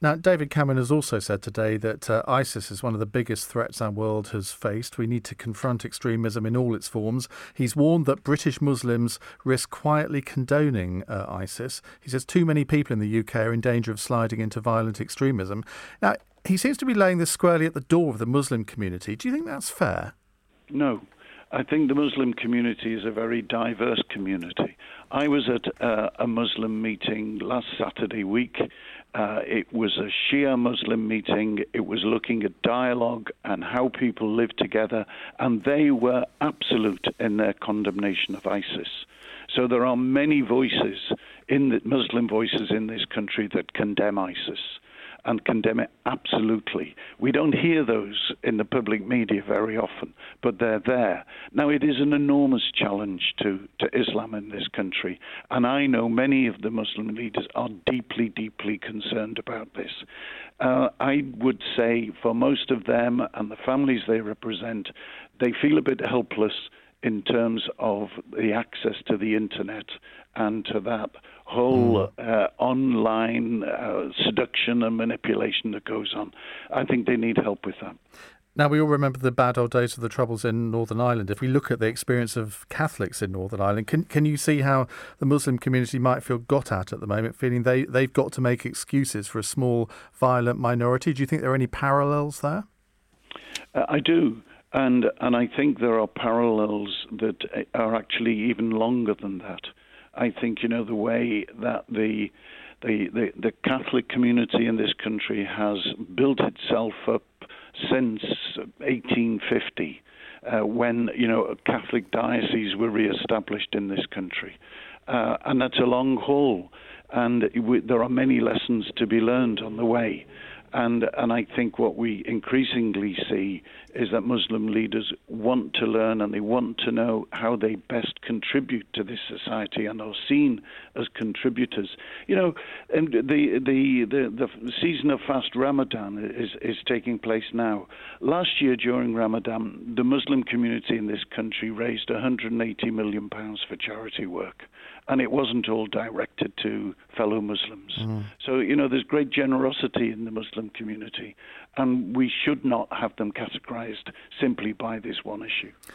Now, David Cameron has also said today that ISIS is one of the biggest threats our world has faced. We need to confront extremism in all its forms. He's warned that British Muslims risk quietly condoning ISIS. He says too many people in the UK are in danger of sliding into violent extremism. Now, he seems to be laying this squarely at the door of the Muslim community. Do you think that's fair? No. I think the Muslim community is a very diverse community. I was at a Muslim meeting last Saturday week. It was a Shia Muslim meeting. It was looking at dialogue and how people live together, and they were absolute in their condemnation of ISIS. So there are many voices, Muslim voices in this country that condemn ISIS and condemn it absolutely. We don't hear those in the public media very often, but they're there. Now, it is an enormous challenge to Islam in this country, and I know many of the Muslim leaders are deeply, deeply concerned about this. I would say for most of them and the families they represent, they feel a bit helpless in terms of the access to the internet and to that whole online seduction and manipulation that goes on. I think they need help with that. Now, we all remember the bad old days of the Troubles in Northern Ireland. If we look at the experience of Catholics in Northern Ireland, can you see how the Muslim community might feel got at the moment, feeling they've got to make excuses for a small, violent minority? Do you think there are any parallels there? I do. And I think there are parallels that are actually even longer than that. I think, the way that the Catholic community in this country has built itself up since 1850, when, Catholic dioceses were re-established in this country. And that's a long haul. And there are many lessons to be learned on the way. And I think what we increasingly see is that Muslim leaders want to learn and they want to know how they best contribute to this society and are seen as contributors. And the season of fast Ramadan is taking place now. Last year during Ramadan, the Muslim community in this country raised £180 million for charity work. And it wasn't all directed to fellow Muslims. So, there's great generosity in the Muslim community, and we should not have them categorized simply by this one issue.